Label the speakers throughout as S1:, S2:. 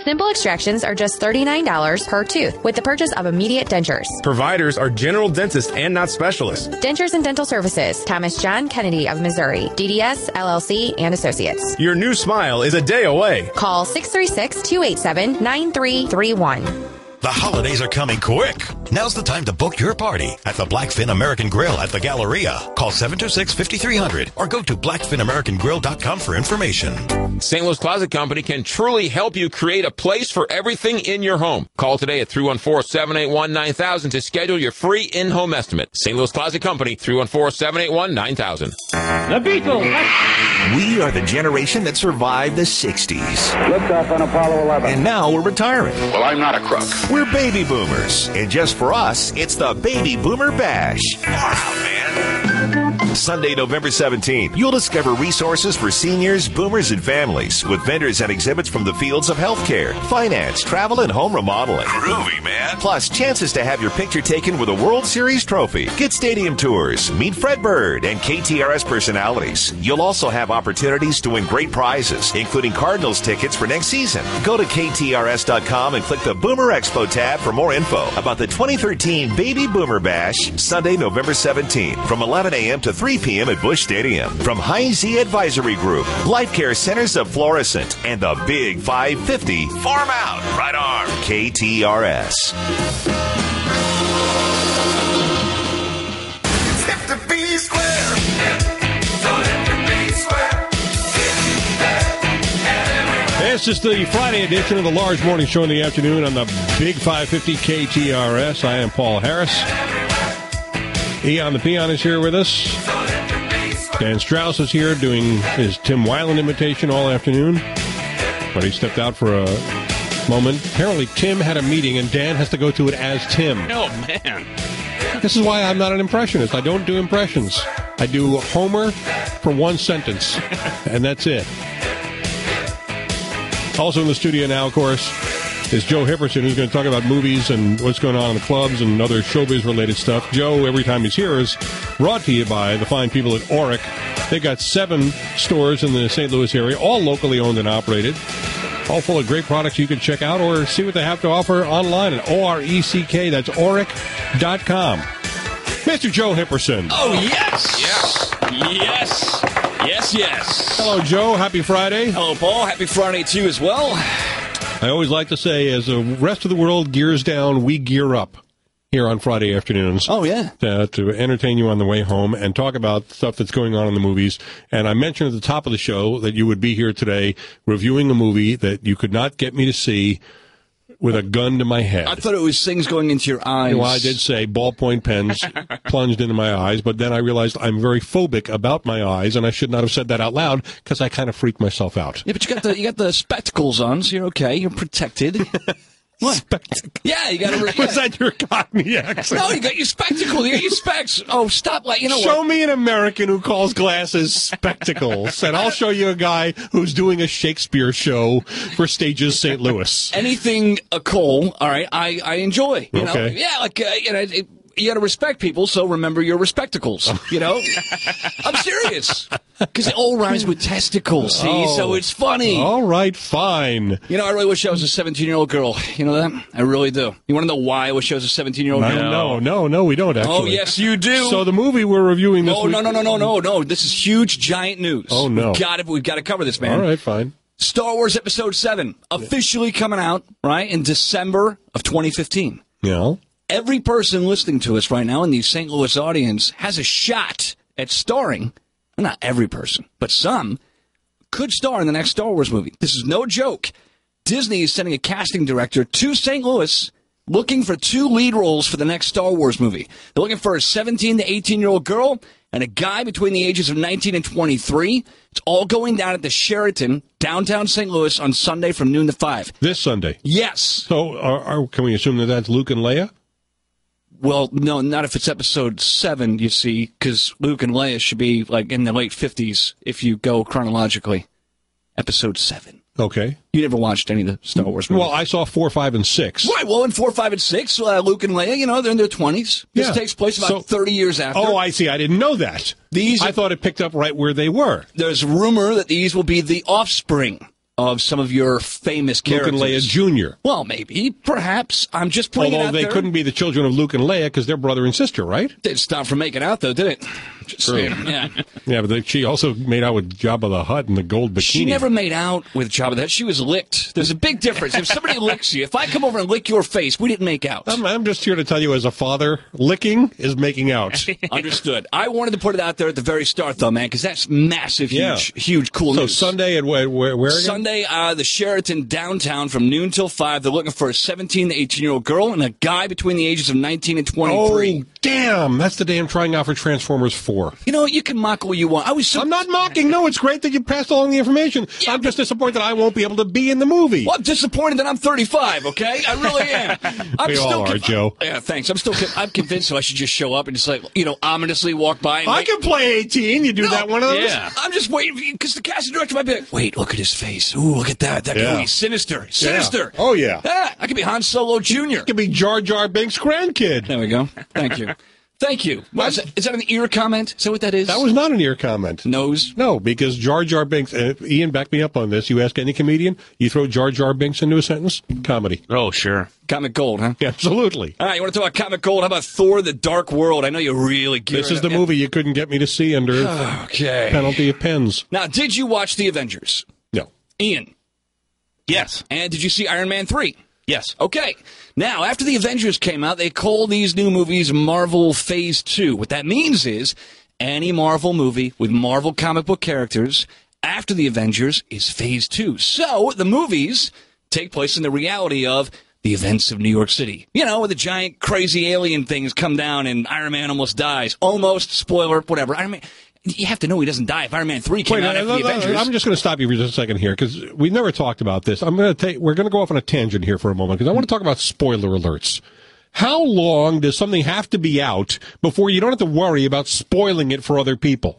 S1: Simple extractions are just $39 per tooth with the purchase of immediate dentures.
S2: Providers are general dentists and not specialists.
S1: Dentures and Dental Services, Thomas John Kennedy of Missouri, DDS, LLC, and Associates.
S2: Your new smile is a day away.
S1: Call 636-287-9331.
S3: The holidays are coming quick. Now's the time to book your party at the Blackfin American Grill at the Galleria. Call 726-5300 or go to blackfinamericangrill.com for information.
S4: St. Louis Closet Company can truly help you create a place for everything in your home. Call today at 314-781-9000 to schedule your free in-home estimate. St. Louis Closet Company, 314-781-9000.
S5: The Beatles.
S6: We are the generation that survived the 60s.
S5: Liftoff on Apollo 11.
S6: And now we're retiring.
S7: Well, I'm not a crook.
S6: We're baby boomers. And just for us, it's the Baby Boomer Bash. Far out, man. Sunday, November 17th, you'll discover resources for seniors, boomers, and families with vendors and exhibits from the fields of healthcare, finance, travel, and home remodeling.
S3: Groovy, man.
S6: Plus, chances to have your picture taken with a World Series trophy. Get stadium tours, meet Fred Bird and KTRS personalities. You'll also have opportunities to win great prizes, including Cardinals tickets for next season. Go to KTRS.com and click the Boomer Expo tab for more info about the 2013 Baby Boomer Bash, Sunday, November 17th, from 11 a.m. to 3 p.m. at Busch Stadium. From High Z Advisory Group, Life Care Centers of Florissant, and the Big 550 Farm Out Right Arm KTRS.
S8: Step to B square. So let your B square.
S9: This is the Friday edition of the Large Morning Show in the afternoon on the Big 550 KTRS. I am Paul Harris. Eon the Peon is here with us. Dan Strauss is here doing his Tim Weiland imitation all afternoon. But he stepped out for a moment. Apparently Tim had a meeting and Dan has to go to it as Tim.
S10: Oh, man.
S9: This is why I'm not an impressionist. I don't do impressions. I do Homer for one sentence, and that's it. Also in the studio now, of course, is Joe Hipperson, who's going to talk about movies and what's going on in the clubs and other showbiz-related stuff. Joe, every time he's here, is brought to you by the fine people at Auric. They've got 7 stores in the St. Louis area, all locally owned and operated, all full of great products you can check out or see what they have to offer online at ORECK. That's Auric.com. Mr. Joe Hipperson.
S10: Oh, yes. Yes. Yes, yes.
S9: Hello, Joe. Happy Friday.
S10: Hello, Paul. Happy Friday to you as well.
S9: I always like to say, as the rest of the world gears down, we gear up here on Friday afternoons.
S10: Oh, yeah.
S9: To entertain you on the way home and talk about stuff that's going on in the movies. And I mentioned at the top of the show that you would be here today reviewing a movie that you could not get me to see with a gun to my head.
S10: I thought it was things going into your eyes.
S9: Well, I did say ballpoint pens plunged into my eyes, but then I realized I'm very phobic about my eyes, and I should not have said that out loud because I kind of freaked myself out.
S10: Yeah, but you got the spectacles on, so you're okay. You're protected. What? Yeah, you got to.
S9: Was that your Cockney accent?
S10: No, you got your spectacles. You got your specs. Oh, stop! Like, you know
S9: Show
S10: what?
S9: me an American who calls glasses spectacles, and I'll show you a guy who's doing a Shakespeare show for Stages St. Louis.
S10: Anything a Cole, all right, I enjoy. You know,
S9: Okay.
S10: yeah, like you know. You got to respect people, so remember your respectacles, you know? I'm serious. Because it all rhymes with testicles, see? So it's funny.
S9: All right, fine.
S10: You know, I really wish I was a 17-year-old girl. You know that? I really do. You want to know why I wish I was a 17-year-old girl?
S9: No, we don't, actually.
S10: Oh, yes, you do.
S9: So the movie we're reviewing this week...
S10: No. This is huge, giant news.
S9: Oh, no.
S10: We've got to cover this, man.
S9: All right, fine.
S10: Star Wars Episode 7, officially coming out, right, in December of 2015.
S9: Yeah.
S10: Every person listening to us right now in the St. Louis audience has a shot at starring, well, not every person, but some, could star in the next Star Wars movie. This is no joke. Disney is sending a casting director to St. Louis looking for 2 lead roles for the next Star Wars movie. They're looking for a 17 to 18-year-old girl and a guy between the ages of 19 and 23. It's all going down at the Sheraton, downtown St. Louis, on Sunday from noon to 5.
S9: This Sunday?
S10: Yes.
S9: So can we assume that that's Luke and Leia?
S10: Well, no, not if it's Episode 7, you see, because Luke and Leia should be, like, in the late 50s if you go chronologically. Episode 7.
S9: Okay.
S10: You never watched any of the Star Wars movies?
S9: Well, I saw 4, 5, and 6.
S10: Right, well, in 4, 5, and 6, Luke and Leia, you know, they're in their 20s. This takes place about 30 years after.
S9: Oh, I see. I didn't know that. I thought it picked up right where they were.
S10: There's rumor that these will be the offspring of some of your famous
S9: Luke
S10: characters.
S9: and Leia Jr.
S10: Well, maybe, perhaps. I'm just putting it
S9: Although
S10: out
S9: they
S10: there.
S9: couldn't be the children of Luke and Leia because they're brother and sister, right?
S10: Didn't stop from making out, though, did it? Just
S9: True.
S10: saying. Yeah.
S9: Yeah, but she also made out with Jabba the Hutt in the gold bikini.
S10: She never made out with Jabba the Hutt. She was licked. There's a big difference. If somebody licks you, if I come over and lick your face, we didn't make out.
S9: I'm just here to tell you, as a father, licking is making out.
S10: Understood. I wanted to put it out there at the very start, though, man, because that's massive, huge, cool news.
S9: So Sunday at where again?
S10: Sunday, the Sheraton downtown from noon till 5. They're looking for a 17 to 18-year-old girl and a guy between the ages of 19 and 23.
S9: Oh, damn. That's the day I'm trying out for Transformers 4.
S10: You know, you can mock all you want. I'm
S9: not mocking. No, it's great that you passed along the information. Yeah, I'm just disappointed that I won't be able to be in the movie.
S10: Well, I'm disappointed that I'm 35, okay? I really am.
S9: We all are, Joe.
S10: Yeah, thanks. I'm convinced that I should just show up and just, like, ominously walk by. And
S9: I can play 18. You do that one of those?
S10: Yeah. I'm just waiting because the casting director might be like, wait, look at his face. Ooh, look at that. That could be sinister. Sinister.
S9: Yeah. Oh, yeah.
S10: I could be Han Solo Jr.
S9: I could be Jar Jar Binks' grandkid.
S10: There we go. Thank you. Thank you. Is that an ear comment? Is that what that is?
S9: That was not an ear comment.
S10: Nose?
S9: No, because Jar Jar Binks, Ian, back me up on this. You ask any comedian, you throw Jar Jar Binks into a sentence, comedy.
S7: Oh, sure.
S10: Comic gold, huh?
S9: Yeah, absolutely.
S10: All right, you want to talk about comic gold? How about Thor: The Dark World? I know you really geared
S9: This is the movie you couldn't get me to see under penalty of pens.
S10: Now, did you watch The Avengers?
S9: No.
S10: Ian?
S7: Yes.
S10: And did you see Iron Man 3?
S7: Yes.
S10: Okay. Now, after The Avengers came out, they call these new movies Marvel Phase 2. What that means is any Marvel movie with Marvel comic book characters after The Avengers is Phase 2. So the movies take place in the reality of the events of New York City. You know, where the giant crazy alien things come down and Iron Man almost dies. Almost, spoiler, whatever. Iron Man... You have to know he doesn't die if Iron Man 3 came out after The Avengers.
S9: I'm just going to stop you for just a second here because we've never talked about this. We're going to go off on a tangent here for a moment because I want to talk about spoiler alerts. How long does something have to be out before you don't have to worry about spoiling it for other people?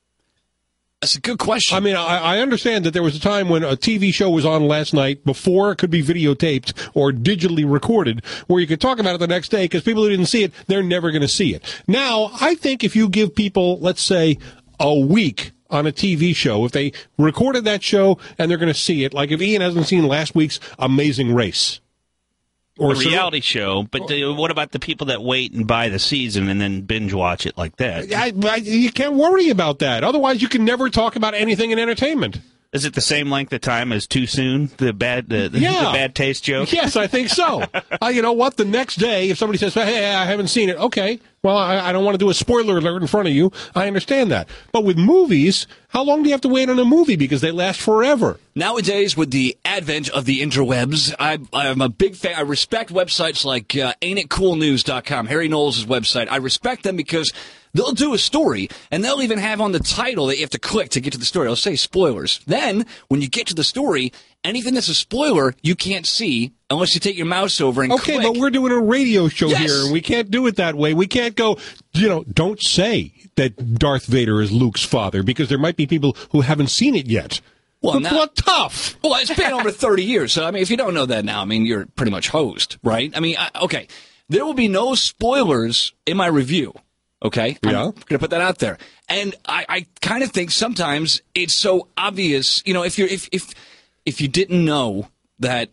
S10: That's a good question.
S9: I mean, I understand that there was a time when a TV show was on last night before it could be videotaped or digitally recorded where you could talk about it the next day because people who didn't see it, they're never going to see it. Now, I think if you give people, let's say, a week on a TV show, if they recorded that show and they're going to see it, like if Ian hasn't seen last week's Amazing Race.
S7: Or a reality show, but what about the people that wait and buy the season and then binge watch it like that?
S9: You can't worry about that. Otherwise, you can never talk about anything in entertainment.
S7: Is it the same length of time as Too Soon, the bad taste joke?
S9: Yes, I think so. You know what? The next day, if somebody says, hey, I haven't seen it, okay, well, I don't want to do a spoiler alert in front of you. I understand that. But with movies, how long do you have to wait on a movie? Because they last forever.
S10: Nowadays, with the advent of the interwebs, I'm a big fan. I respect websites like AintItCoolNews.com, Harry Knowles' website. I respect them because they'll do a story, and they'll even have on the title that you have to click to get to the story. They'll say spoilers. Then, when you get to the story, anything that's a spoiler, you can't see unless you take your mouse over and click.
S9: Okay, but we're doing a radio show here, and we can't do it that way. We can't go, don't say that Darth Vader is Luke's father, because there might be people who haven't seen it yet.
S10: Well,
S9: what tough?
S10: Well, it's been over 30 years, so, I mean, if you don't know that now, I mean, you're pretty much hosed, right? I mean, okay, there will be no spoilers in my review. Okay?
S9: Yeah.
S10: I'm going to put that out there. And I kind of think sometimes it's so obvious, if you didn't know that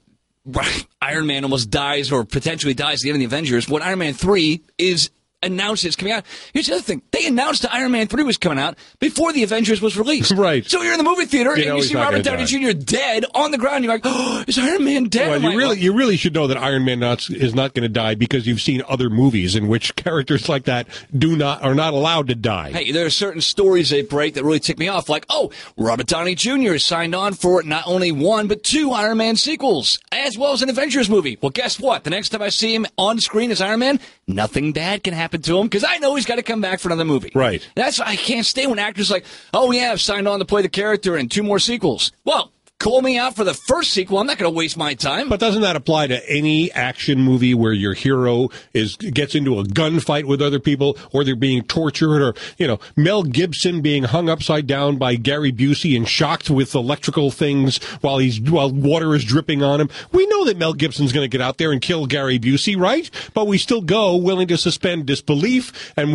S10: Iron Man almost dies or potentially dies at the end of the Avengers, when Iron Man 3 is announced it's coming out. Here's the other thing. They announced that Iron Man 3 was coming out before the Avengers was released.
S9: Right.
S10: So you're in the movie theater and you see Robert Downey Jr. dead on the ground. You're like, oh, is Iron Man dead?
S9: Well, you really should know that Iron Man is not going to die because you've seen other movies in which characters like that are not allowed to die.
S10: Hey, there are certain stories they break that really tick me off. Like, Robert Downey Jr. is signed on for not only 1, but 2 Iron Man sequels, as well as an Avengers movie. Well, guess what? The next time I see him on screen as Iron Man, nothing bad can happen to him because I know he's got to come back for another movie.
S9: Right.
S10: That's why I can't stand when actors like, oh, yeah, I've signed on to play the character in 2 more sequels. Well, call me out for the first sequel. I'm not going to waste my time.
S9: But doesn't that apply to any action movie where your hero gets into a gunfight with other people, or they're being tortured, or Mel Gibson being hung upside down by Gary Busey and shocked with electrical things while water is dripping on him? We know that Mel Gibson's going to get out there and kill Gary Busey, right? But we still go willing to suspend disbelief and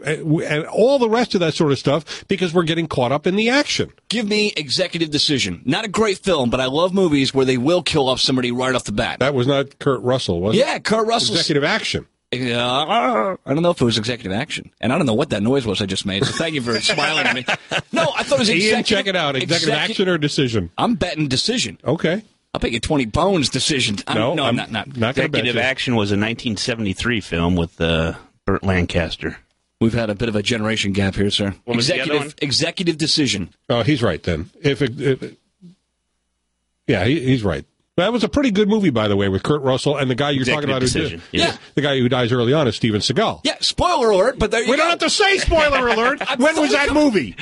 S9: all the rest of that sort of stuff because we're getting caught up in the action.
S10: Give me Executive Decision. Not a great great film, but I love movies where they will kill off somebody right off the bat.
S9: That was not Kurt Russell, was it?
S10: Yeah, Kurt Russell.
S9: Executive action.
S10: I don't know if it was executive action. And I don't know what that noise was I just made, so thank you for smiling at me. No, I thought it was executive.
S9: Ian, check it out. Executive action or decision?
S10: I'm betting decision.
S9: Okay.
S10: I'll bet you 20 bones decision. I'm not.
S9: Not going to bet
S7: Executive
S9: you.
S7: Action was a 1973 film with Burt Lancaster.
S10: We've had a bit of a generation gap here, sir.
S7: What was the other one?
S10: Executive decision.
S9: Oh, he's right then. He's right. That was a pretty good movie, by the way, with Kurt Russell and the guy you're talking about. The guy who dies early on is Steven Seagal.
S10: Yeah, spoiler alert, but there you go.
S9: We don't have to say spoiler alert. When was that movie?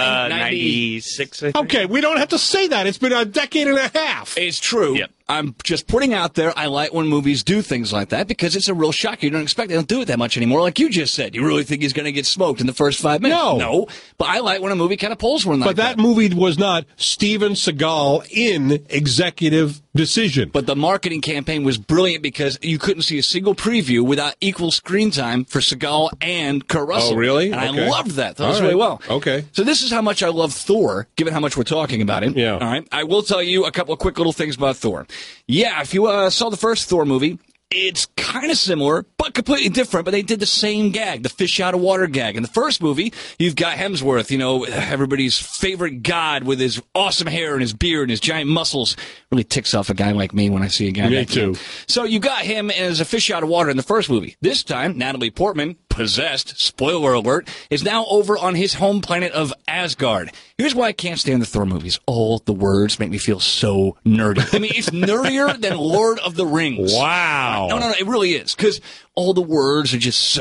S7: 96, I think.
S9: Okay, we don't have to say that. It's been a decade and a half.
S10: It's true.
S7: Yep.
S10: I'm just putting out there, I like when movies do things like that because it's a real shock. You don't expect they don't do it that much anymore. Like you just said, you really think he's going to get smoked in the first 5 minutes? No. But I like when a movie kind of pulls one like that.
S9: But that movie was not Steven Seagal in Executive Decision.
S10: But the marketing campaign was brilliant because you couldn't see a single preview without equal screen time for Seagal and Kurt Russell.
S9: Oh, really?
S10: And
S9: Okay.
S10: I loved that. That was
S9: All right.
S10: really well.
S9: Okay.
S10: So this is how much I love Thor, given how much we're talking about him.
S9: Yeah.
S10: All right. I will tell you a couple of quick little things about Thor. Yeah, if you saw the first Thor movie, it's kind of similar, but completely different, but they did the same gag, the fish out of water gag. In the first movie, you've got Hemsworth, everybody's favorite god with his awesome hair and his beard and his giant muscles. Really ticks off a guy like me when I see a guy like him. So you got him as a fish out of water in the first movie. This time, Natalie Portman, possessed, spoiler alert, is now over on his home planet of Asgard. Here's why I can't stand the Thor movies. All the words make me feel so nerdy. I mean, it's nerdier than Lord of the Rings.
S9: Wow.
S10: No, it really is. Because all the words are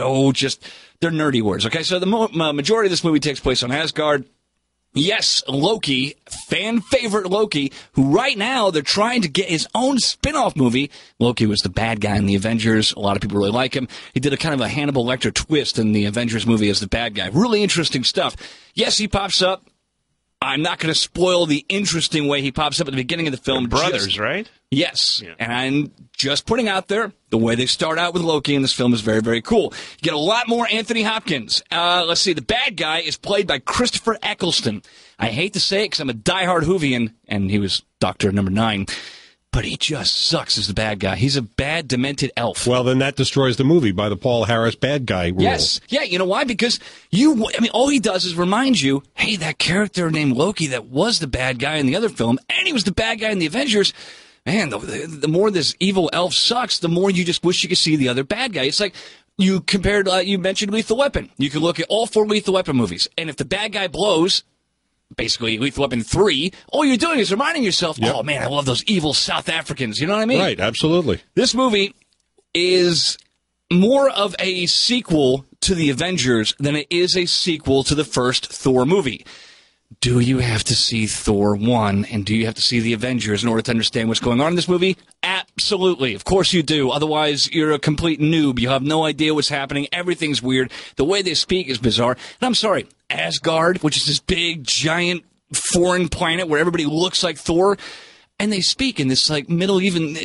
S10: they're nerdy words. Okay, so the majority of this movie takes place on Asgard. Yes, Loki, fan favorite Loki, who right now they're trying to get his own spin-off movie. Loki was the bad guy in the Avengers. A lot of people really like him. He did a kind of a Hannibal Lecter twist in the Avengers movie as the bad guy. Really interesting stuff. Yes, he pops up. I'm not going to spoil the interesting way he pops up at the beginning of the film.
S7: They're brothers, right?
S10: Yes. Yeah. And I'm just putting out there, the way they start out with Loki in this film is very, very cool. You get a lot more Anthony Hopkins. Let's see. The bad guy is played by Christopher Eccleston. I hate to say it because I'm a diehard Whovian, and he was Doctor Number 9. But he just sucks as the bad guy. He's a bad, demented elf.
S9: Well, then that destroys the movie by the Paul Harris bad guy rule.
S10: Yes. Yeah, you know why? Because all he does is remind you, hey, that character named Loki that was the bad guy in the other film, and he was the bad guy in the Avengers. Man, the more this evil elf sucks, the more you just wish you could see the other bad guy. It's like you compared, you mentioned Lethal Weapon. You can look at all 4 Lethal Weapon movies, and if the bad guy blows, basically Lethal Weapon 3, all you're doing is reminding yourself, oh, man, I love those evil South Africans. You know what I mean?
S9: Right, absolutely.
S10: This movie is more of a sequel to the Avengers than it is a sequel to the first Thor movie. Do you have to see Thor 1 and do you have to see the Avengers in order to understand what's going on in this movie? Absolutely. Of course you do. Otherwise, you're a complete noob. You have no idea what's happening. Everything's weird. The way they speak is bizarre. And I'm sorry, Asgard, which is this big, giant, foreign planet where everybody looks like Thor, and they speak in this like Middle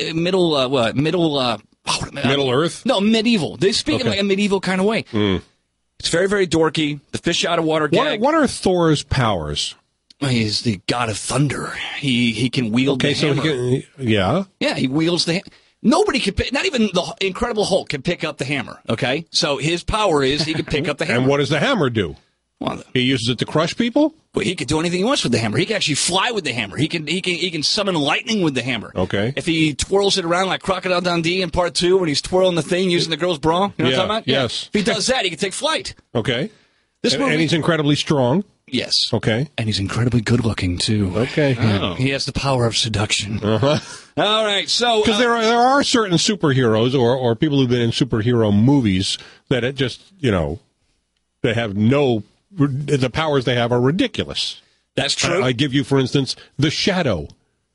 S9: Earth?
S10: No, medieval. They speak in like a medieval kind of way. It's very, very dorky. The fish out of water gag.
S9: What are Thor's powers?
S10: He's the god of thunder. He can wield the hammer.
S9: Yeah,
S10: he wields the hammer. Nobody can pick, not even the Incredible Hulk can pick up the hammer, okay? So his power is he can pick up the hammer.
S9: And what does the hammer do?
S10: Well,
S9: he uses it to crush people?
S10: Well, he can do anything he wants with the hammer. He can actually fly with the hammer. He can summon lightning with the hammer.
S9: Okay.
S10: If he twirls it around like Crocodile Dundee in part 2 when he's twirling the thing using the girl's bra, you know what I'm talking about?
S9: Yes.
S10: If he does that, he can take flight.
S9: Okay.
S10: And
S9: he's incredibly strong.
S10: Yes.
S9: Okay.
S10: And he's incredibly good looking too.
S9: Okay.
S10: Oh. He has the power of seduction.
S9: Uh-huh.
S10: All right, so
S9: because there are certain superheroes or people who've been in superhero movies that it just they have the powers they have are ridiculous.
S10: That's true.
S9: I give you, for instance, the Shadow.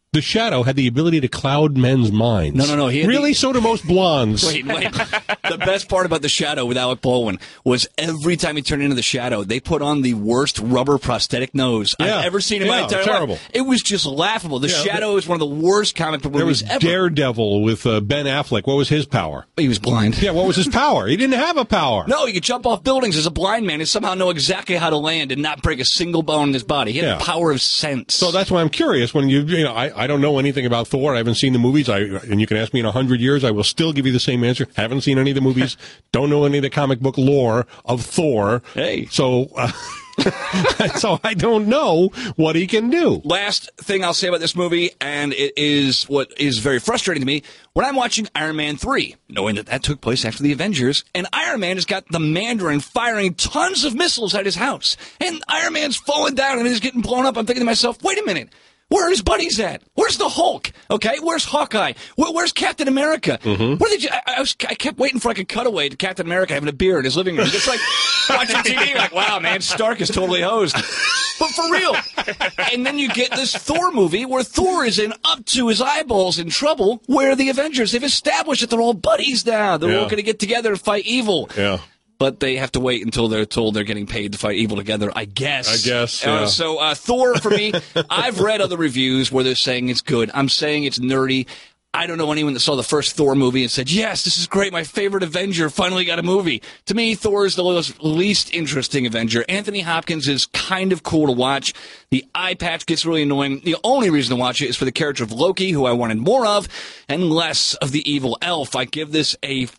S9: The Shadow had the ability to cloud men's minds.
S10: No.
S9: Really? So do most blondes.
S10: Wait. The best part about The Shadow with Alec Baldwin was every time he turned into The Shadow, they put on the worst rubber prosthetic nose I've ever seen in my entire
S9: terrible.
S10: life. It was just laughable. The Shadow is one of the worst comic book movies ever.
S9: There was Daredevil with Ben Affleck. What was his power?
S10: He was blind.
S9: Yeah, what was his power? He didn't have a power.
S10: No, he could jump off buildings as a blind man and somehow know exactly how to land and not break a single bone in his body. He had the power of sense.
S9: So that's why I'm curious. When I don't know anything about Thor. I haven't seen the movies. And you can ask me in 100 years, I will still give you the same answer. Haven't seen any of the movies. Don't know any of the comic book lore of Thor.
S10: Hey.
S9: So, so I don't know what he can do.
S10: Last thing I'll say about this movie, and it is what is very frustrating to me, when I'm watching Iron Man 3, knowing that took place after the Avengers, and Iron Man has got the Mandarin firing tons of missiles at his house, and Iron Man's falling down and he's getting blown up, I'm thinking to myself, wait a minute. Where are his buddies at? Where's the Hulk? Okay, where's Hawkeye? Where's Captain America?
S9: Mm-hmm.
S10: Where did you? I kept waiting for like a cutaway to Captain America having a beer in his living room, just like watching TV. Like, wow, man, Stark is totally hosed. But for real. And then you get this Thor movie where Thor is in up to his eyeballs in trouble. Where the Avengers, they've established that they're all buddies now. They're all going to get together and fight evil.
S9: Yeah.
S10: But they have to wait until they're told they're getting paid to fight evil together, I guess.
S9: Yeah.
S10: So Thor, for me, I've read other reviews where they're saying it's good. I'm saying it's nerdy. I don't know anyone that saw the first Thor movie and said, yes, this is great. My favorite Avenger finally got a movie. To me, Thor is the least interesting Avenger. Anthony Hopkins is kind of cool to watch. The eye patch gets really annoying. The only reason to watch it is for the character of Loki, who I wanted more of, and less of the evil elf. I give this a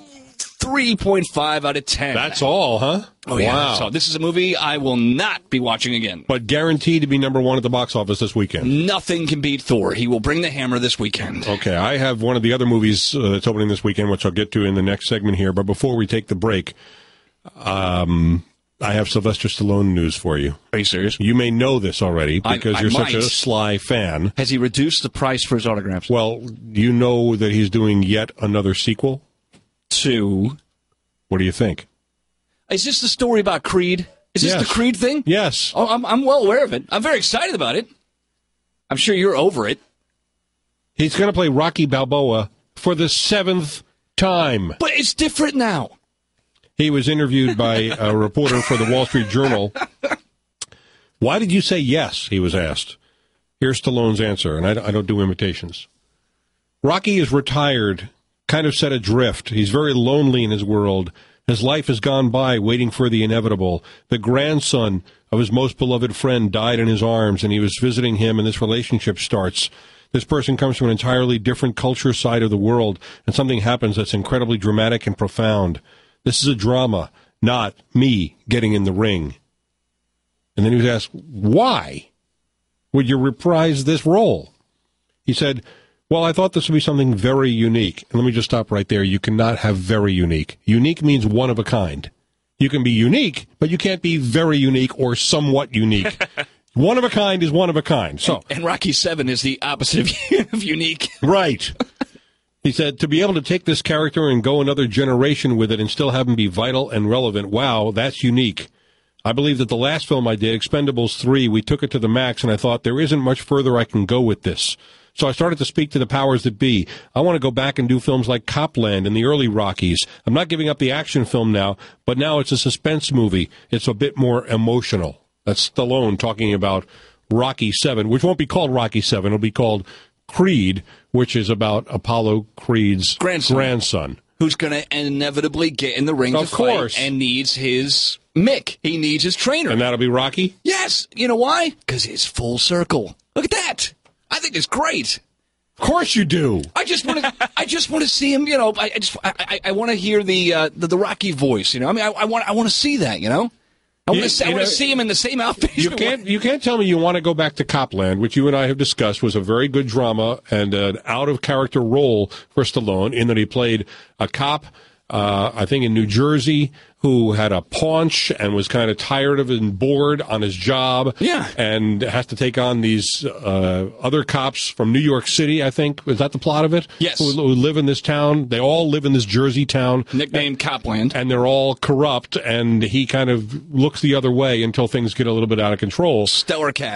S10: 3.5 out of 10.
S9: That's all, huh?
S10: Oh, yeah.
S9: Wow.
S10: So this is a movie I will not be watching again.
S9: But guaranteed to be number one at the box office this weekend.
S10: Nothing can beat Thor. He will bring the hammer this weekend.
S9: Okay, I have one of the other movies that's opening this weekend, which I'll get to in the next segment here. But before we take the break, I have Sylvester Stallone news for you.
S10: Are you serious?
S9: You may know this already because you're such a Sly fan.
S10: Has he reduced the price for his autographs?
S9: Well, you know that he's doing yet another sequel?
S10: To?
S9: What do you think?
S10: Is this the story about Creed? Is this the Creed thing?
S9: Yes.
S10: Oh, I'm well aware of it. I'm very excited about it. I'm sure you're over it.
S9: He's going to play Rocky Balboa for the 7th time.
S10: But it's different now.
S9: He was interviewed by a reporter for the Wall Street Journal. Why did you say yes, he was asked. Here's Stallone's answer, and I don't do imitations. Rocky is retired, kind of set adrift. He's very lonely in his world. His life has gone by waiting for the inevitable. The grandson of his most beloved friend died in his arms, and he was visiting him, and this relationship starts. This person comes from an entirely different culture side of the world, and something happens that's incredibly dramatic and profound. This is a drama, not me getting in the ring. And then he was asked, why would you reprise this role? He said, well, I thought this would be something very unique. And let me just stop right there. You cannot have very unique. Unique means one of a kind. You can be unique, but you can't be very unique or somewhat unique. One of a kind is one of a kind. So,
S10: and Rocky 7 is the opposite of unique.
S9: Right. He said, to be able to take this character and go another generation with it and still have him be vital and relevant, wow, that's unique. I believe that the last film I did, Expendables 3, we took it to the max, and I thought there isn't much further I can go with this. So I started to speak to the powers that be. I want to go back and do films like Copland and the early Rockies. I'm not giving up the action film now, but now it's a suspense movie. It's a bit more emotional. That's Stallone talking about Rocky 7, which won't be called Rocky 7. It'll be called Creed, which is about Apollo Creed's grandson.
S10: Who's going to inevitably get in the ring to fight and needs his Mick. He needs his trainer.
S9: And that'll be Rocky?
S10: Yes. You know why? Because it's full circle. Look at that. I think it's great.
S9: Of course you do.
S10: I just want to see him, you know, I want to hear the Rocky voice, you know. I mean, I want to see that, you know. I want to see him in the same outfit.
S9: You can't tell me you want to go back to Copland, which you and I have discussed was a very good drama and an out-of-character role for Stallone in that he played a cop, I think in New Jersey, who had a paunch and was kind of tired of and bored on his job.
S10: Yeah.
S9: And has to take on these other cops from New York City, I think. Is that the plot of it?
S10: Yes.
S9: Who live in this town. They all live in this Jersey town.
S10: Nicknamed Copland.
S9: And they're all corrupt, and he kind of looks the other way until things get a little bit out of control.
S10: Stellar cast.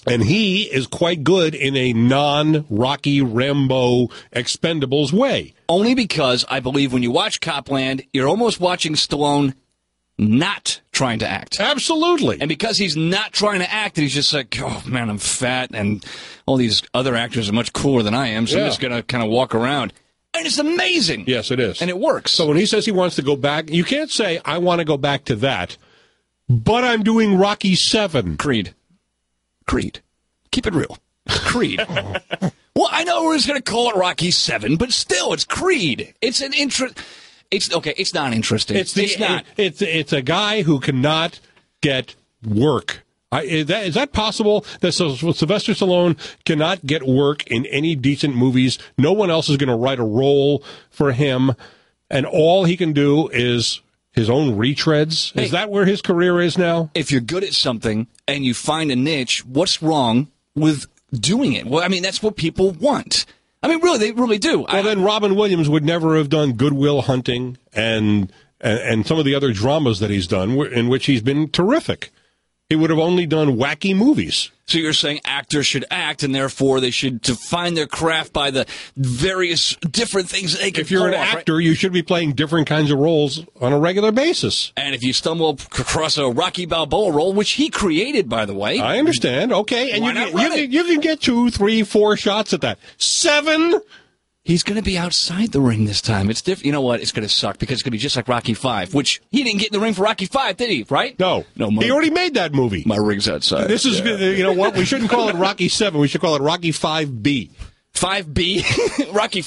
S9: And he is quite good in a non-Rocky Rambo Expendables way.
S10: Only because I believe when you watch Copland, you're almost watching Stallone not trying to act.
S9: Absolutely.
S10: And because he's not trying to act, and he's just like, oh, man, I'm fat, and all these other actors are much cooler than I am, so I'm just going to kind of walk around. And it's amazing.
S9: Yes, it is.
S10: And it works.
S9: So when he says he wants to go back, you can't say, I want to go back to that, but I'm doing Rocky 7.
S10: Creed. Keep it real. Creed. Well, I know we're just going to call it Rocky 7, but still, it's Creed. It's an interest. It's okay. It's not interesting. It's not.
S9: It's a guy who cannot get work. Is that possible? That Sylvester Stallone cannot get work in any decent movies. No one else is going to write a role for him, and all he can do is his own retreads. Is that where his career is now?
S10: If you're good at something and you find a niche, what's wrong with doing it? Well, I mean, that's what people want. I mean, really, they really do.
S9: Well, then Robin Williams would never have done Good Will Hunting and some of the other dramas that he's done, in which he's been terrific. He would have only done wacky movies.
S10: So you're saying actors should act, and therefore they should define their craft by the various different things they can.
S9: If you're an actor, you should be playing different kinds of roles on a regular basis.
S10: And if you stumble across a Rocky Balboa role, which he created, by the way.
S9: I understand. Okay. And you can get 2, 3, 4 shots at that. 7?
S10: He's going to be outside the ring this time. It's different. You know what? It's going to suck because it's going to be just like Rocky V, which he didn't get in the ring for Rocky V, did he? Right?
S9: No. He already made that movie.
S10: My ring's outside.
S9: This is, you know what? We shouldn't call it Rocky 7. We should call it Rocky 5B.
S10: 5B? Rocky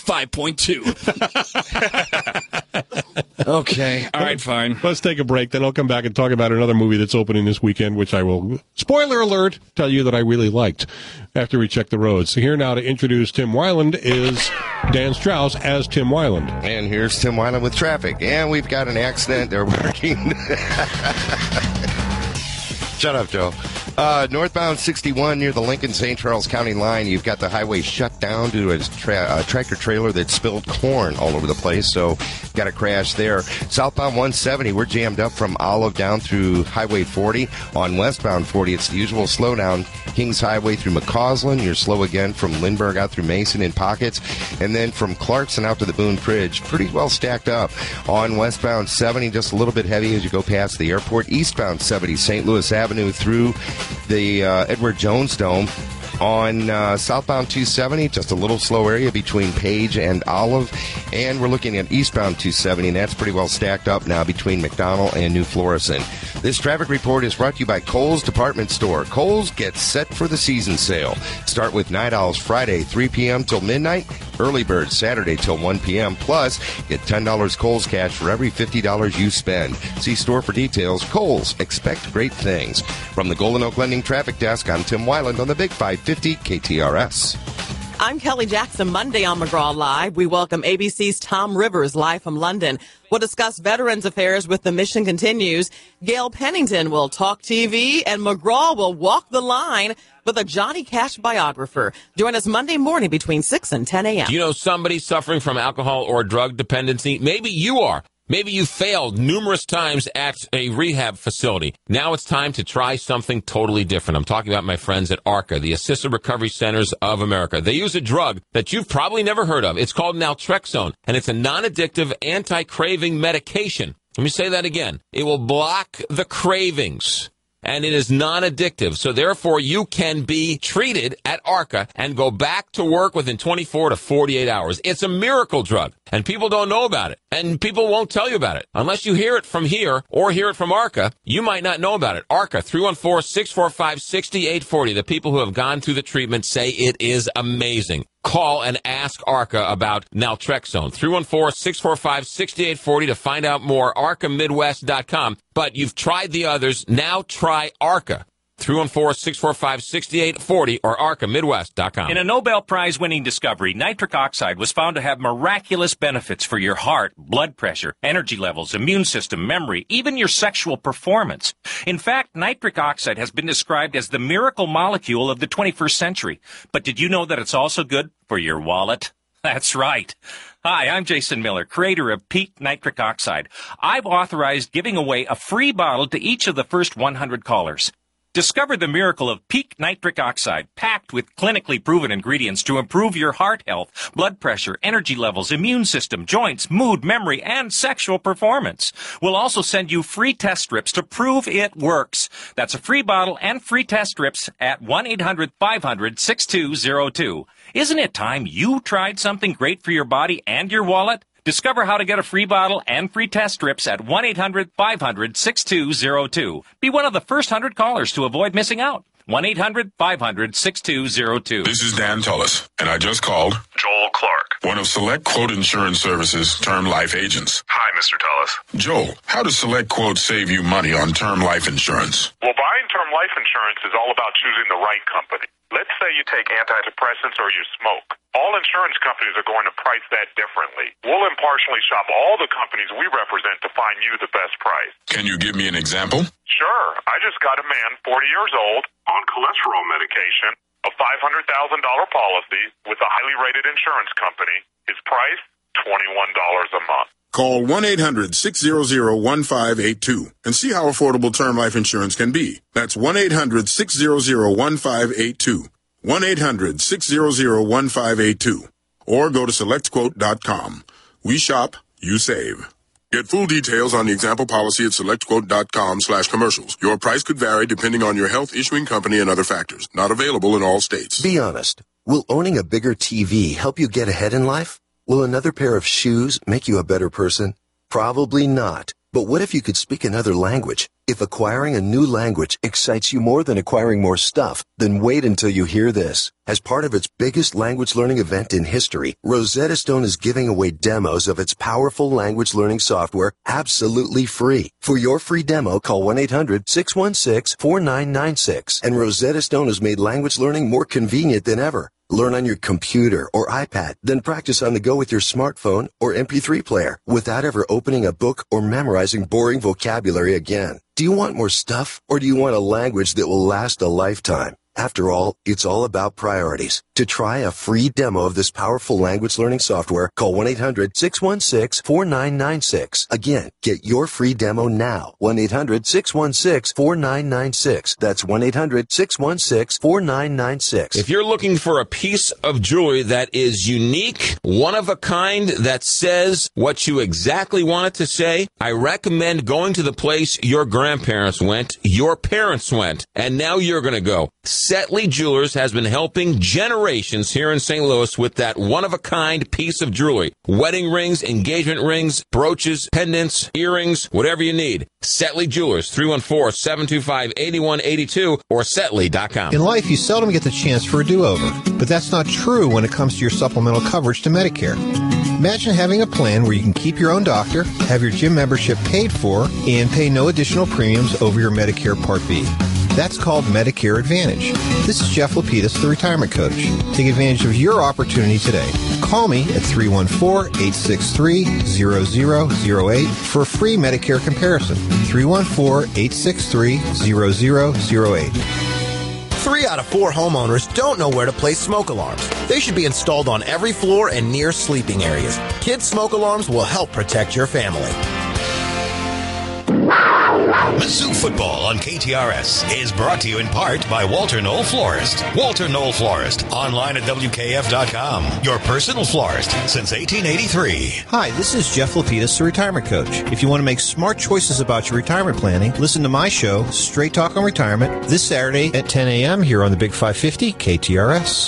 S10: 5.2. Okay. All right, fine.
S9: Let's take a break. Then I'll come back and talk about another movie that's opening this weekend, which I will, spoiler alert, tell you that I really liked after we check the roads. So here now to introduce Tim Weiland is Dan Strauss as Tim Weiland.
S11: And here's Tim Weiland with traffic. And we've got an accident. They're working. Shut up, Joe. Northbound 61 near the Lincoln-St. Charles County line, you've got the highway shut down due to a tractor-trailer that spilled corn all over the place, so got a crash there. Southbound 170, we're jammed up from Olive down through Highway 40. On westbound 40, it's the usual slowdown. Kings Highway through McCausland, you're slow again from Lindbergh out through Mason in pockets, and then from Clarkson out to the Boone Bridge, pretty well stacked up. On westbound 70, just a little bit heavy as you go past the airport. Eastbound 70, St. Louis Avenue through the Edward Jones Dome. On southbound 270, just a little slow area between Page and Olive. And we're looking at eastbound 270, and that's pretty well stacked up now between McDonald and New Florissant. This traffic report is brought to you by Kohl's Department Store. Kohl's gets set for the season sale. Start with Night Owls Friday, 3 p.m. till midnight. Early Bird Saturday till 1 p.m. Plus, get $10 Kohl's cash for every $50 you spend. See store for details. Kohl's. Expect great things. From the Golden Oak Lending Traffic Desk, I'm Tim Weiland on the Big 550 KTRS.
S12: I'm Kelly Jackson. Monday on McGraw Live, we welcome ABC's Tom Rivers live from London. We'll discuss Veterans Affairs with The Mission Continues. Gail Pennington will talk TV, and McGraw will walk the line with a Johnny Cash biographer. Join us Monday morning between 6 and 10 a.m.
S4: Do you know somebody suffering from alcohol or drug dependency? Maybe you are. Maybe you failed numerous times at a rehab facility. Now it's time to try something totally different. I'm talking about my friends at ARCA, the Assisted Recovery Centers of America. They use a drug that you've probably never heard of. It's called naltrexone, and it's a non-addictive anti-craving medication. Let me say that again. It will block the cravings, and it is non-addictive. So therefore, you can be treated at ARCA and go back to work within 24 to 48 hours. It's a miracle drug, and people don't know about it, and people won't tell you about it. Unless you hear it from here or hear it from ARCA, you might not know about it. ARCA, 314-645-6840. The people who have gone through the treatment say it is amazing. Call and ask ARCA about naltrexone. 314-645-6840 to find out more. ARCAMidwest.com. But you've tried the others. Now try ARCA. 314-645-6840 or ARCAMidwest.com.
S13: In a Nobel Prize-winning discovery, nitric oxide was found to have miraculous benefits for your heart, blood pressure, energy levels, immune system, memory, even your sexual performance. In fact, nitric oxide has been described as the miracle molecule of the 21st century. But did you know that it's also good for your wallet? That's right. Hi, I'm Jason Miller, creator of Peak Nitric Oxide. I've authorized giving away a free bottle to each of the first 100 callers. Discover the miracle of Peak Nitric Oxide, packed with clinically proven ingredients to improve your heart health, blood pressure, energy levels, immune system, joints, mood, memory, and sexual performance. We'll also send you free test strips to prove it works. That's a free bottle and free test strips at 1-800-500-6202. Isn't it time you tried something great for your body and your wallet? Discover how to get a free bottle and free test strips at 1-800-500-6202. Be one of the first 100 callers to avoid missing out. 1-800-500-6202.
S14: This is Dan Tullis, and I just called Joel Clark, one of Select Quote Insurance Services' term life agents. Hi, Mr. Tullis. Joel, how does Select Quote save you money on term life insurance?
S15: Well, buying term life insurance is all about choosing the right company. Let's say you take antidepressants or you smoke. All insurance companies are going to price that differently. We'll impartially shop all the companies we represent to find you the best price.
S14: Can you give me an example?
S15: Sure. I just got a man, 40 years old, on cholesterol medication, a $500,000 policy with a highly rated insurance company. His price, $21 a month.
S14: Call 1-800-600-1582 and see how affordable term life insurance can be. That's 1-800-600-1582. 1-800-600-1582. Or go to SelectQuote.com. We shop, you save. Get full details on the example policy at SelectQuote.com/commercials. Your price could vary depending on your health, issuing company, and other factors. Not available in all states.
S16: Be honest. Will owning a bigger TV help you get ahead in life? Will another pair of shoes make you a better person? Probably not. But what if you could speak another language? If acquiring a new language excites you more than acquiring more stuff, then wait until you hear this. As part of its biggest language learning event in history, Rosetta Stone is giving away demos of its powerful language learning software absolutely free. For your free demo, call 1-800-616-4996. And Rosetta Stone has made language learning more convenient than ever. Learn on your computer or iPad, then practice on the go with your smartphone or MP3 player without ever opening a book or memorizing boring vocabulary again. Do you want more stuff, or do you want a language that will last a lifetime? After all, it's all about priorities. To try a free demo of this powerful language learning software, call 1-800-616-4996. Again, get your free demo now. 1-800-616-4996. That's 1-800-616-4996.
S4: If you're looking for a piece of jewelry that is unique, one of a kind, that says what you exactly want it to say, I recommend going to the place your grandparents went, your parents went, and now you're going to go. Setley Jewelers has been helping generations here in St. Louis with that one-of-a-kind piece of jewelry. Wedding rings, engagement rings, brooches, pendants, earrings, whatever you need. Setley Jewelers, 314-725-8182 or Setley.com.
S17: In life, you seldom get the chance for a do-over, but that's not true when it comes to your supplemental coverage to Medicare. Imagine having a plan where you can keep your own doctor, have your gym membership paid for, and pay no additional premiums over your Medicare Part B. That's called Medicare Advantage. This is Jeff Lapidus, the Retirement Coach. Take advantage of your opportunity today. Call me at 314-863-0008 for a free Medicare comparison. 314-863-0008.
S18: 3 out of 4 homeowners don't know where to place smoke alarms. They should be installed on every floor and near sleeping areas. Kids smoke alarms will help protect your family.
S3: Mizzou football on KTRS is brought to you in part by Walter Knoll Florist. Walter Knoll Florist, online at WKF.com. Your personal florist since 1883.
S17: Hi, this is Jeff Lapidus, the Retirement Coach. If you want to make smart choices about your retirement planning, listen to my show, Straight Talk on Retirement, this Saturday at 10 a.m. here on the Big 550 KTRS.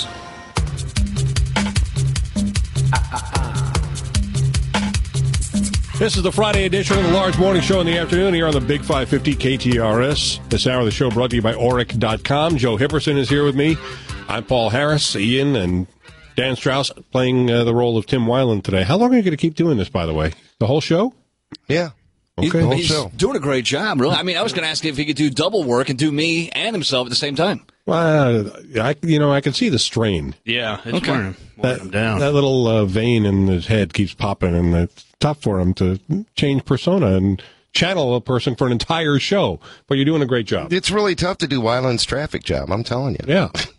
S9: This is the Friday edition of the Large Morning Show in the afternoon here on the Big 550 KTRS. This hour of the show brought to you by Auric.com. Joe Hipperson is here with me. I'm Paul Harris, Ian, and Dan Strauss playing the role of Tim Weiland today. How long are you going to keep doing this, by the way? The whole show?
S11: Yeah.
S9: Okay.
S10: He's doing a great job, really. I mean, I was going to ask if he could do double work and do me and himself at the same time.
S9: Well, I can see the strain.
S7: Yeah, it's wearing him down.
S9: That little vein in his head keeps popping, and it's tough for him to change persona and channel a person for an entire show. But you're doing a great job.
S11: It's really tough to do Weiland's traffic job, I'm telling you.
S9: Yeah.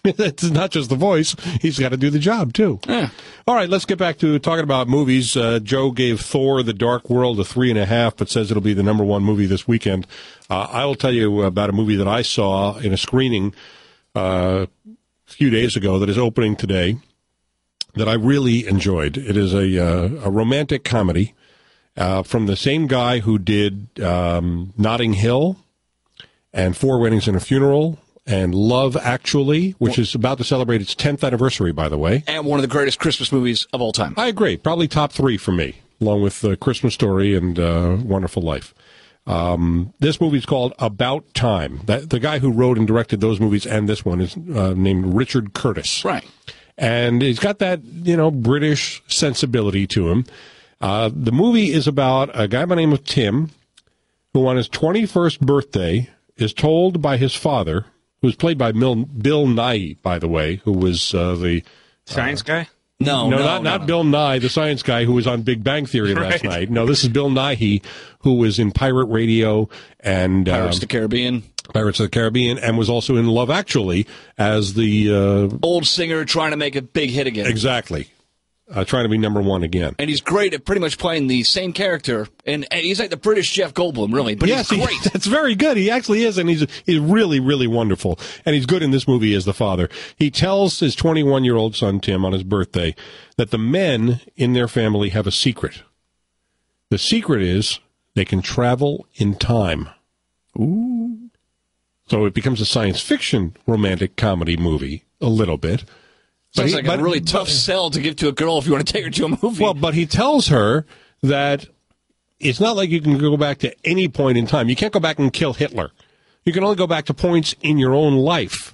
S9: It's not just the voice. He's got to do the job, too.
S10: Yeah.
S9: All right, let's get back to talking about movies. Joe gave Thor: The Dark World a 3.5, but says it'll be the number one movie this weekend. I will tell you about a movie that I saw in a screening a few days ago that is opening today that I really enjoyed. It is a romantic comedy from the same guy who did Notting Hill and Four Weddings and a Funeral and Love Actually, which is about to celebrate its 10th anniversary, by the way.
S10: And one of the greatest Christmas movies of all time.
S9: I agree. Probably top 3 for me, along with Christmas Story and Wonderful Life. This movie is called About Time. The guy who wrote and directed those movies and this one is named Richard Curtis.
S10: Right.
S9: And he's got that, British sensibility to him. The movie is about a guy by the name of Tim, who on his 21st birthday is told by his father, who was played by Bill Nighy, by the way, who was the
S7: science guy?
S9: No, not Bill Nye, the science guy who was on Big Bang Theory last night. No, this is Bill Nighy, who was in Pirate Radio and
S10: Pirates of the Caribbean.
S9: Pirates of the Caribbean, and was also in Love Actually as the
S10: old singer trying to make a big hit again.
S9: Exactly. Trying to be number one again.
S10: And he's great at pretty much playing the same character. And he's like the British Jeff Goldblum, really. But
S9: yes,
S10: he's great.
S9: That's very good. He actually is, and he's really, really wonderful. And he's good in this movie as the father. He tells his 21-year-old son, Tim, on his birthday, that the men in their family have a secret. The secret is they can travel in time.
S10: Ooh.
S9: So it becomes a science fiction romantic comedy movie, a little bit.
S10: Sounds like a really tough sell to give to a girl if you want to take her to a movie.
S9: Well, but he tells her that it's not like you can go back to any point in time. You can't go back and kill Hitler. You can only go back to points in your own life.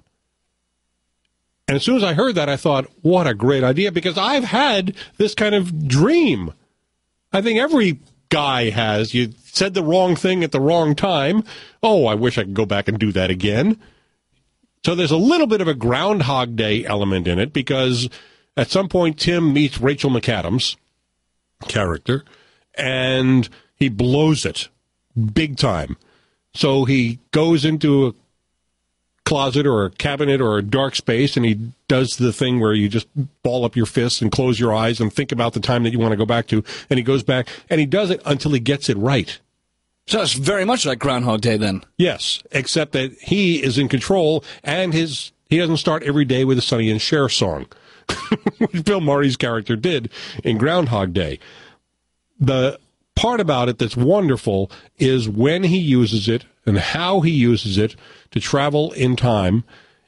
S9: And as soon as I heard that, I thought, what a great idea, because I've had this kind of dream. I think every guy has. You said the wrong thing at the wrong time. Oh, I wish I could go back and do that again. So there's a little bit of a Groundhog Day element in it, because at some point Tim meets Rachel McAdams' character, and he blows it big time. So he goes into a closet or a cabinet or a dark space, and he does the thing where you just ball up your fists and close your eyes and think about the time that you want to go back to, and he goes back, and he does it until he gets it right.
S10: So it's very much like Groundhog Day, then.
S9: Yes, except that he is in control, and he doesn't start every day with a Sonny and Cher song, which Bill Murray's character did in Groundhog Day. The part about it that's wonderful is when he uses it and how he uses it to travel in time.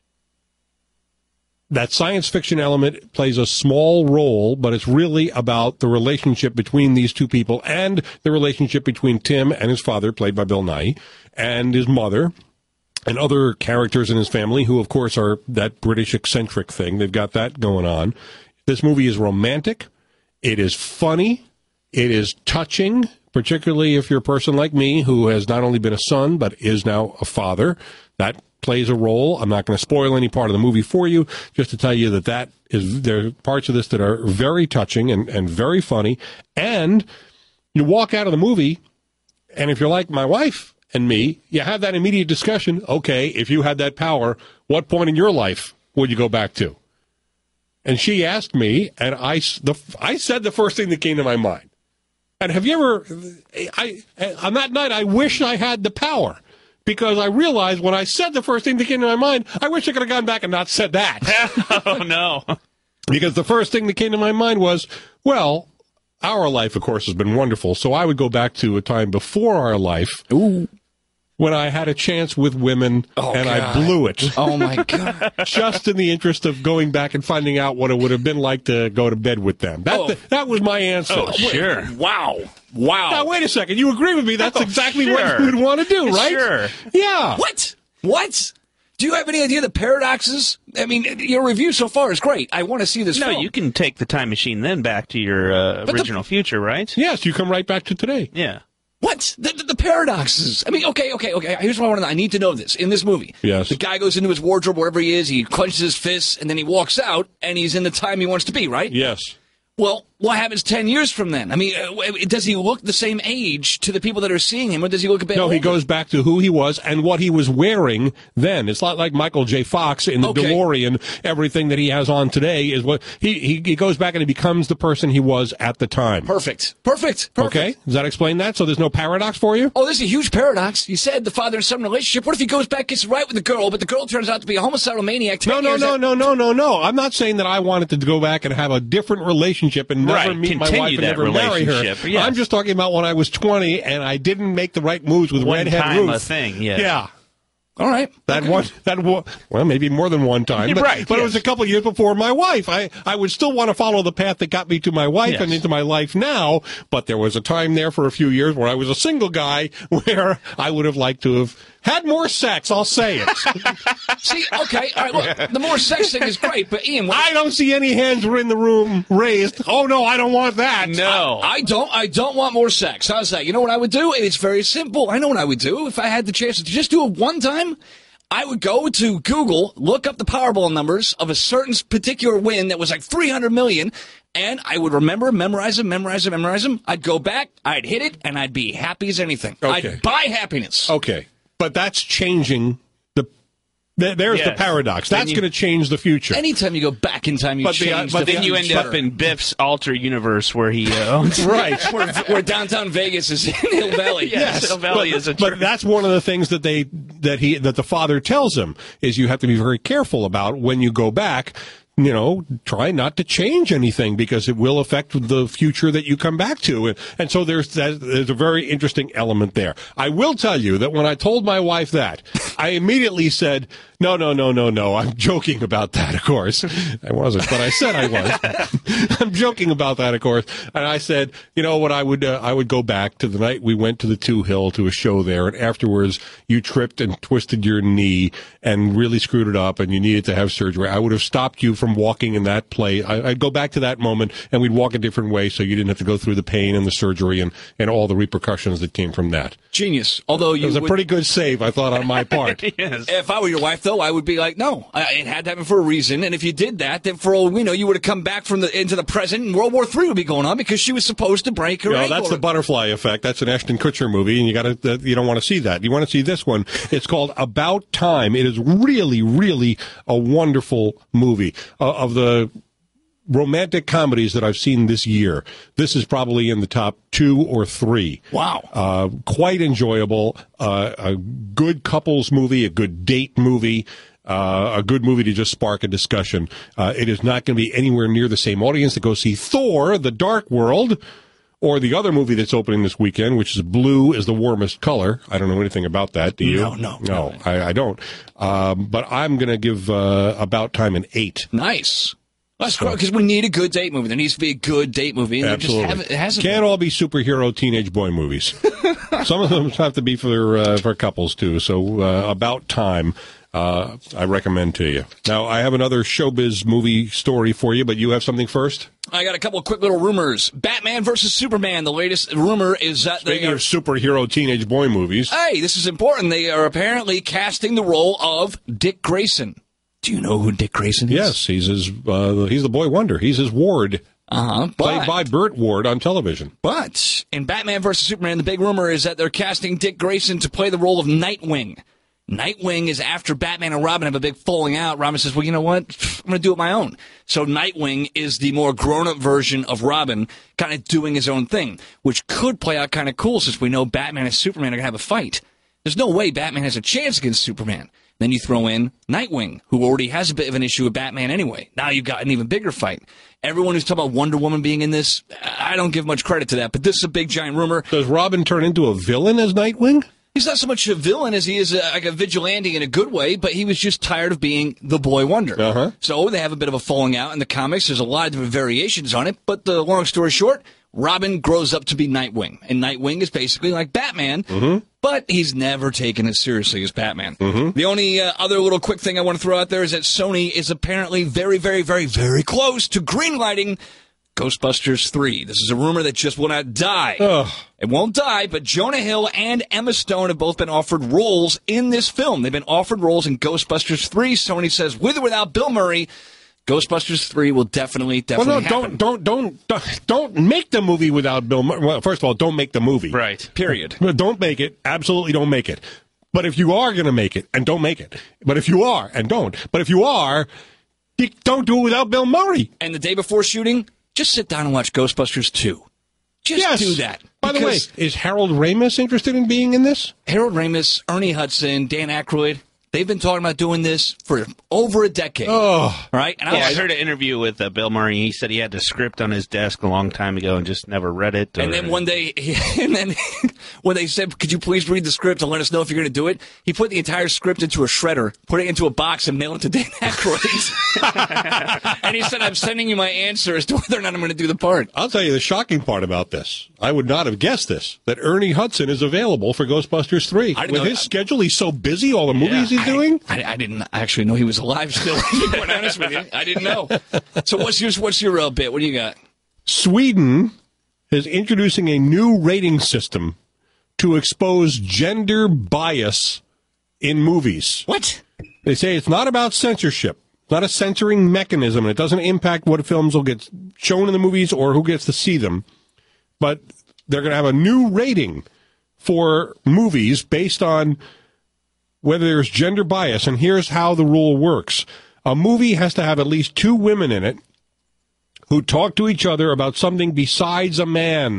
S9: That science fiction element plays a small role, but it's really about the relationship between these two people and the relationship between Tim and his father, played by Bill Nighy, and his mother and other characters in his family who, of course, are that British eccentric thing. They've got that going on. This movie is romantic. It is funny. It is touching, particularly if you're a person like me who has not only been a son but is now a father. That plays a role. I'm not going to spoil any part of the movie for you, just to tell you that there are parts of this that are very touching and very funny. And you walk out of the movie, and if you're like my wife and me, you have that immediate discussion. Okay, if you had that power, what point in your life would you go back to? And she asked me, and I said the first thing that came to my mind. And have you ever, on that night, I wish I had the power. Because I realized when I said the first thing that came to my mind, I wish I could have gone back and not said that.
S7: Oh, no.
S9: Because the first thing that came to my mind was, well, our life, of course, has been wonderful. So I would go back to a time before our life.
S10: Ooh.
S9: When I had a chance with women, and I blew it.
S10: Oh, my God.
S9: Just in the interest of going back and finding out what it would have been like to go to bed with them. That was my answer.
S7: Oh, sure.
S10: Wow.
S9: Now, wait a second. You agree with me. That's exactly what you would want to do, right?
S7: Sure.
S9: Yeah.
S10: What? Do you have any idea the paradoxes? I mean, your review so far is great. I want to see this film.
S7: No, you can take the time machine then back to your original future, right?
S9: Yes, you come right back to today.
S7: Yeah.
S10: What? The paradoxes. I mean, okay. Here's what I want to know. I need to know this. In this movie,
S9: yes,
S10: the guy goes into his wardrobe, wherever he is, he clenches his fists, and then he walks out, and he's in the time he wants to be, right?
S9: Yes.
S10: Well, what happens 10 years from then? I mean, does he look the same age to the people that are seeing him, or does he look a bit older?
S9: He goes back to who he was and what he was wearing then. It's not like Michael J. Fox in the DeLorean. Everything that he has on today is what he goes back and he becomes the person he was at the time.
S10: Perfect.
S9: Okay? Does that explain that? So there's no paradox for you?
S10: Oh, there's a huge paradox. You said the father and son relationship. What if he goes back, gets right with the girl, but the girl turns out to be a homicidal maniac?
S9: No. I'm not saying that I wanted to go back and have a different relationship and never meet my wife and never marry her.
S7: Yes.
S9: I'm just talking about when I was 20 and I didn't make the right moves with Redhead Ruth.
S7: A thing, yes.
S9: Yeah.
S10: All right.
S9: Well, maybe more than one time.
S7: You're right.
S9: But it was a couple of years before my wife. I would still want to follow the path that got me to my wife and into my life now. But there was a time there for a few years where I was a single guy where I would have liked to have had more sex. I'll say it.
S10: See, okay. All right, look, the more sex thing is great, but Ian,
S9: I don't see any hands were in the room raised. Oh, no, I don't want that.
S7: No.
S10: I don't want more sex. How's that? You know what I would do? It's very simple. I know what I would do if I had the chance to just do it one time. I would go to Google, look up the Powerball numbers of a certain particular win that was like 300 million, and I would memorize them. I'd go back, I'd hit it, and I'd be happy as anything.
S9: Okay.
S10: I'd buy happiness.
S9: Okay. But that's changing there's the paradox. That's going to change the future.
S10: Anytime you go back in time, but
S7: then you end up in Biff's alter universe where he
S9: right,
S10: where downtown Vegas is in Hill Valley.
S7: Yes, Hill Valley is a church.
S9: But that's one of the things that the father tells him is you have to be very careful about when you go back. Try not to change anything because it will affect the future that you come back to. And so there's a very interesting element there. I will tell you that when I told my wife that, I immediately said, no. I'm joking about that, of course. I wasn't, but I said I was. I'm joking about that, of course. And I said, you know what, I would go back to the night we went to the Two Hill to a show there, and afterwards you tripped and twisted your knee and really screwed it up and you needed to have surgery. I would have stopped you from walking in that place. I'd go back to that moment and we'd walk a different way so you didn't have to go through the pain and the surgery and all the repercussions that came from that.
S10: Genius. Although
S9: it was a pretty good save, I thought, on my part.
S10: Yes. If I were your wife, though, I would be like, no, it had to happen for a reason. And if you did that, then for all we know, you would have come back into the present, and World War III would be going on because she was supposed to break her ankle.
S9: That's the butterfly effect. That's an Ashton Kutcher movie, and you don't want to see that. You want to see this one. It's called About Time. It is really, really a wonderful movie. Of the romantic comedies that I've seen this year, this is probably in the top 2 or 3.
S10: Wow.
S9: Quite enjoyable. A good couples movie, a good date movie. A good movie to just spark a discussion. It is not going to be anywhere near the same audience to go see Thor, The Dark World, or the other movie that's opening this weekend, which is Blue is the Warmest Color. I don't know anything about that. Do you?
S10: No.
S9: I don't. But I'm going to give About Time an 8.
S10: Nice. That's great, because we need a good date movie. There needs to be a good date movie. And
S9: Absolutely.
S10: It hasn't
S9: Can't all be superhero teenage boy movies. Some of them have to be for couples, too. So About Time, I recommend to you. Now, I have another showbiz movie story for you, but you have something first?
S10: I got a couple of quick little rumors. Batman versus Superman. The latest rumor is that
S9: Speaking of superhero teenage boy movies.
S10: Hey, this is important. They are apparently casting the role of Dick Grayson. Do you know who Dick Grayson is?
S9: Yes, he's the boy wonder. He's his ward. Played by Burt Ward on television.
S10: But in Batman vs. Superman, the big rumor is that they're casting Dick Grayson to play the role of Nightwing. Nightwing is after Batman and Robin have a big falling out. Robin says, well, you know what? I'm going to do it my own. So Nightwing is the more grown-up version of Robin, kind of doing his own thing, which could play out kind of cool since we know Batman and Superman are going to have a fight. There's no way Batman has a chance against Superman. Then you throw in Nightwing, who already has a bit of an issue with Batman anyway. Now you've got an even bigger fight. Everyone who's talking about Wonder Woman being in this, I don't give much credit to that, but this is a big, giant rumor.
S9: Does Robin turn into a villain as Nightwing?
S10: He's not so much a villain as he is like a vigilante in a good way, but he was just tired of being the boy wonder.
S9: Uh-huh.
S10: So they have a bit of a falling out in the comics. There's a lot of different variations on it, but the long story short, Robin grows up to be Nightwing, and Nightwing is basically like Batman, but he's never taken as seriously as Batman. The only other little quick thing I want to throw out there is that Sony is apparently very, very, very, very close to greenlighting Ghostbusters 3. This is a rumor that just will not die. It won't die, but Jonah Hill and Emma Stone have both been offered roles in this film. They've been offered roles in Ghostbusters 3. Sony says, with or without Bill Murray, Ghostbusters 3 will definitely happen.
S9: Don't make the movie without Bill Murray. Well, first of all, don't make the movie.
S7: Right.
S10: Period.
S9: Don't make it. Absolutely don't make it. But if you are going to make it, and don't make it. But if you are, and don't. But if you are, don't do it without Bill Murray.
S10: And the day before shooting, just sit down and watch Ghostbusters 2. Just do that.
S9: By the way, is Harold Ramis interested in being in this?
S10: Harold Ramis, Ernie Hudson, Dan Aykroyd, they've been talking about doing this for over a decade.
S9: Oh.
S10: Right? And
S7: I heard an interview with Bill Murray. He said he had the script on his desk a long time ago and just never read it.
S10: And then one day, when they said, could you please read the script and let us know if you're going to do it, he put the entire script into a shredder, put it into a box, and mailed it to Dan Aykroyd. And he said, I'm sending you my answer as to whether or not I'm going to do the part.
S9: I'll tell you the shocking part about this. I would not have guessed this, that Ernie Hudson is available for Ghostbusters 3. With his schedule, he's so busy, all the movies he's doing.
S10: I didn't actually know he was alive still, to be quite honest with you. I didn't know. So what's your bit? What do you got?
S9: Sweden is introducing a new rating system to expose gender bias in movies.
S10: What?
S9: They say it's not about censorship. It's not a censoring mechanism, and it doesn't impact what films will get shown in the movies or who gets to see them. But they're going to have a new rating for movies based on whether there's gender bias, and here's how the rule works. A movie has to have at least 2 women in it who talk to each other about something besides a man.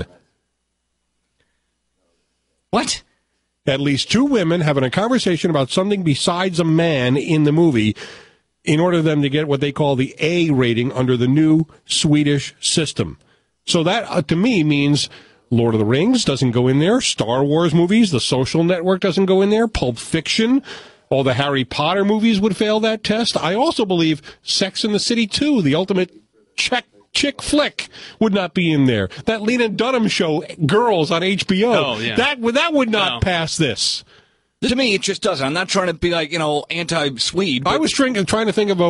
S10: What?
S9: At least 2 women having a conversation about something besides a man in the movie in order for them to get what they call the A rating under the new Swedish system. So that, to me, means Lord of the Rings doesn't go in there. Star Wars movies, The Social Network doesn't go in there. Pulp Fiction, all the Harry Potter movies would fail that test. I also believe Sex and the City 2, the ultimate chick flick, would not be in there. That Lena Dunham show, Girls on HBO, that would not pass this.
S10: To me, it just doesn't. I'm not trying to be like, anti-Swede.
S9: I was trying to think of a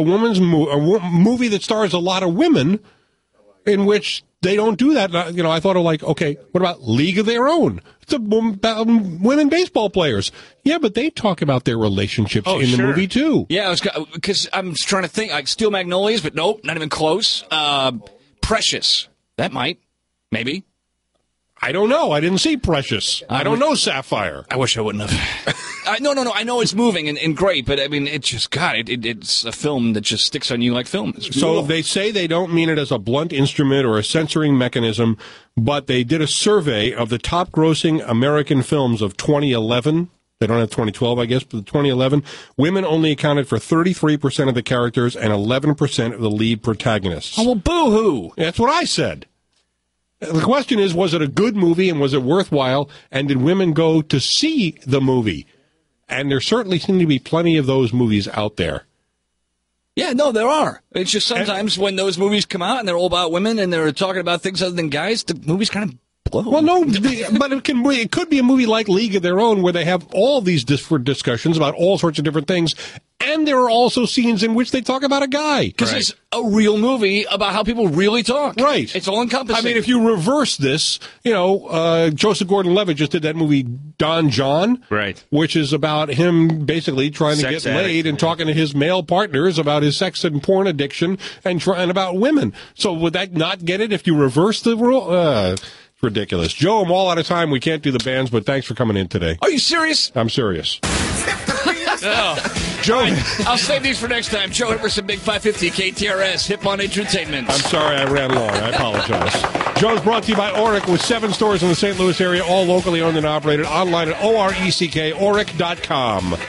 S9: movie that stars a lot of women in which they don't do that. I thought of okay, what about League of Their Own? It's about women baseball players. Yeah, but they talk about their relationships in the movie, too.
S10: Yeah, because I'm trying to think, like Steel Magnolias, but nope, not even close. Precious. That might. Maybe.
S9: I don't know. I didn't see Precious. I don't know Sapphire.
S10: I wish I wouldn't have. No. I know it's moving and great, but I mean, it's just, God, it's a film that just sticks on you like film.
S9: So they say they don't mean it as a blunt instrument or a censoring mechanism, but they did a survey of the top grossing American films of 2011. They don't have 2012, I guess, but 2011. Women only accounted for 33% of the characters and 11% of the lead protagonists.
S10: Oh, well, boo-hoo.
S9: That's what I said. The question is, was it a good movie and was it worthwhile? And did women go to see the movie? And there certainly seem to be plenty of those movies out there.
S10: Yeah, no, there are. It's just sometimes when those movies come out and they're all about women and they're talking about things other than guys, the movies kind of blow.
S9: Well, no, but it could be a movie like League of Their Own where they have all these different discussions about all sorts of different things. And there are also scenes in which they talk about a guy.
S10: Because it's a real movie about how people really talk.
S9: Right.
S10: It's all encompassing.
S9: I mean, if you reverse this, Joseph Gordon-Levitt just did that movie Don John.
S7: Right.
S9: Which is about him basically trying to get laid and talking to his male partners about his sex and porn addiction and about women. So would that not get it if you reverse the rule? It's ridiculous. Joe, I'm all out of time. We can't do the bands, but thanks for coming in today.
S10: Are you serious?
S9: I'm serious.
S10: Joe, I'll save these for next time. Joe Hipperson, Big 550, KTRS, Hip on Entertainment.
S9: I'm sorry I ran long. I apologize. Joe's brought to you by Oric with 7 stores in the St. Louis area, all locally owned and operated. Online at oric.com.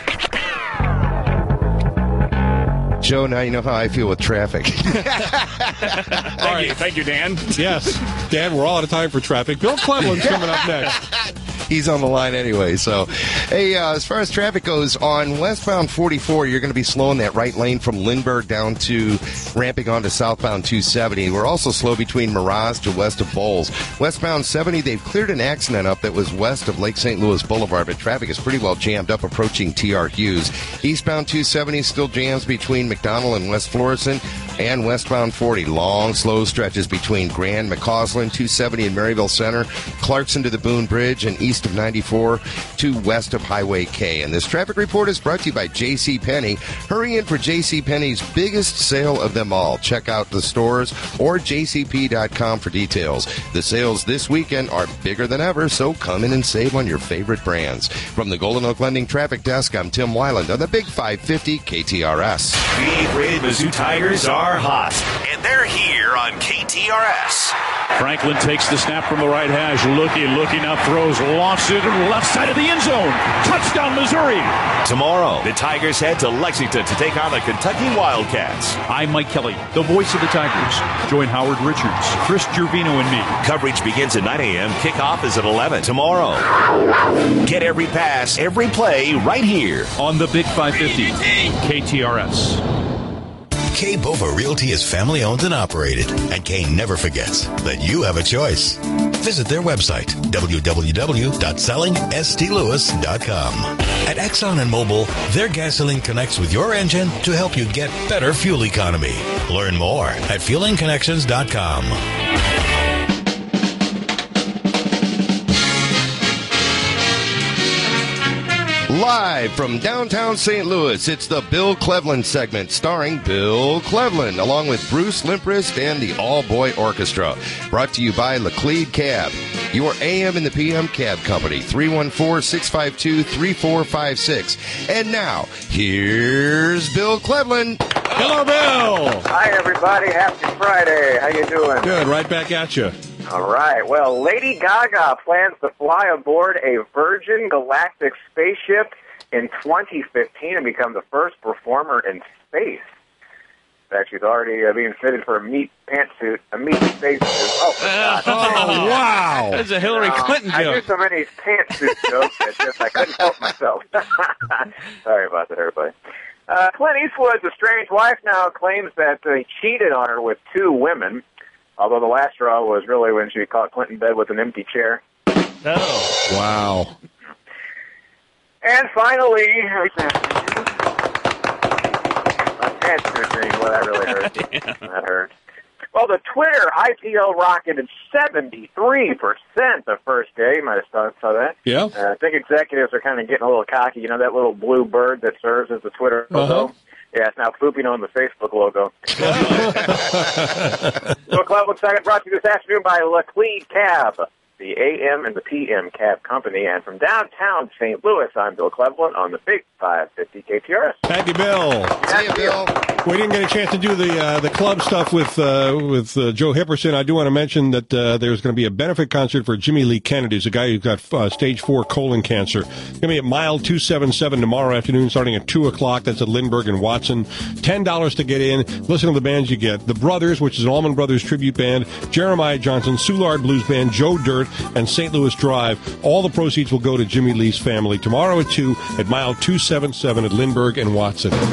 S11: Joe, now you know how I feel with traffic.
S10: Thank you, Dan.
S9: Yes. Dan, we're all out of time for traffic. Bill Cleveland's coming up next.
S11: He's on the line anyway. So, hey, as far as traffic goes, on westbound 44, you're going to be slowing that right lane from Lindbergh down to ramping onto southbound 270. We're also slow between Mirage to west of Bowles. Westbound 70, they've cleared an accident up that was west of Lake St. Louis Boulevard, but traffic is pretty well jammed up approaching T.R. Hughes. Eastbound 270 still jams between McDonald and West Florissant. And westbound 40, long, slow stretches between Grand, McCausland, 270 and Maryville Center, Clarkson to the Boone Bridge, and east of 94 to west of Highway K. And this traffic report is brought to you by J.C. Penney. Hurry in for J.C. Penney's biggest sale of them all. Check out the stores or jcp.com for details. The sales this weekend are bigger than ever, so come in and save on your favorite brands. From the Golden Oak Lending Traffic Desk, I'm Tim Weiland on the Big 550 KTRS.
S6: The 8th-rated Mizzou Tigers are hot, and they're here on KTRS.
S19: Franklin takes the snap from the right hash. Looking up, throws, lofts it to the left side of the end zone. Touchdown, Missouri.
S6: Tomorrow, the Tigers head to Lexington to take on the Kentucky Wildcats.
S19: I'm Mike Kelly, the voice of the Tigers. Join Howard Richards, Chris Gervino, and me.
S6: Coverage begins at 9 a.m. Kickoff is at 11 tomorrow. Get every pass, every play right here
S19: on the Big 550 KTRS.
S3: Kay Bova Realty is family owned and operated, and Kay never forgets that you have a choice. Visit their website, www.sellingstlewis.com. At Exxon and Mobil, their gasoline connects with your engine to help you get better fuel economy. Learn more at fuelingconnections.com.
S11: Live from downtown St. Louis, it's the Bill Cleveland segment starring Bill Cleveland, along with Bruce Limprist and the All-Boy Orchestra. Brought to you by Laclede Cab, your AM and the PM cab company, 314-652-3456. And now, here's Bill Cleveland.
S9: Hello, Bill.
S20: Hi, everybody. Happy Friday. How you doing?
S9: Good. Right back at you.
S20: All right. Well, Lady Gaga plans to fly aboard a Virgin Galactic spaceship in 2015 and become the first performer in space. In fact, she's already being fitted for a meat spacesuit. Oh,
S7: wow. That's a Hillary Clinton joke.
S20: I do so many pantsuit jokes that I couldn't help myself. Sorry about that, everybody. Clint Eastwood's estranged wife now claims that he cheated on her with 2 women. Although the last straw was really when she caught Clint in bed with an empty chair.
S7: Oh.
S9: Wow.
S20: And finally, my pants are green. Well, that really hurt. That hurt. Well, the Twitter IPO rocketed 73% the first day. You might have saw that.
S9: Yeah.
S20: I think executives are kind of getting a little cocky. You know that little blue bird that serves as the Twitter logo? Yeah, it's now pooping on the Facebook logo. So, Cleveland Second brought to you this afternoon by Laclede Cab, the AM and the PM cab company. And from downtown St. Louis, I'm Bill Cleveland on the Big 550 KTRS.
S9: Thank you, Bill.
S11: See you, Bill.
S9: We didn't get a chance to do the club stuff with Joe Hipperson. I do want to mention that there's going to be a benefit concert for Jimmy Lee Kennedy. He's a guy who's got stage 4 colon cancer. It's going to be at Mile 277 tomorrow afternoon, starting at 2 o'clock. That's at Lindbergh and Watson. $10 to get in. Listen to the bands you get: The Brothers, which is an Allman Brothers tribute band; Jeremiah Johnson, Soulard Blues Band; Joe Dirt, and St. Louis Drive. All the proceeds will go to Jimmy Lee's family tomorrow at 2 at Mile 277 at Lindbergh and Watson.